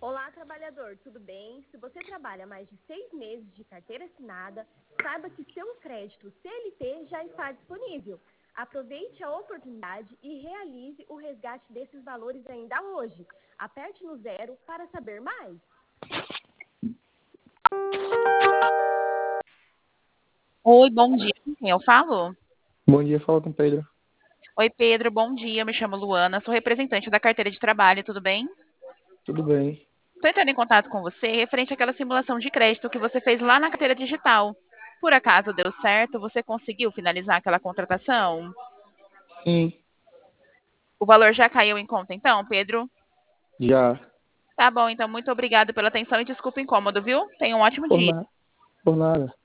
Olá, trabalhador, tudo bem? Se você trabalha mais de 6 meses de carteira assinada, saiba que seu crédito CLT já está disponível. Aproveite a oportunidade e realize o resgate desses valores ainda hoje. Aperte no 0 para saber mais. Oi, bom dia. Com quem eu falo? Bom dia, fala com o Pedro. Oi, Pedro, bom dia. Me chamo Luana, sou representante da carteira de trabalho, tudo bem? Tudo bem? Estou entrando em contato com você referente àquela simulação de crédito que você fez lá na carteira digital. Por acaso deu certo? Você conseguiu finalizar aquela contratação? Sim, O valor já caiu em conta, então, Pedro? já. Tá bom, então muito obrigado pela atenção e desculpa o incômodo, viu? Tenha um ótimo Por dia. nada, por nada.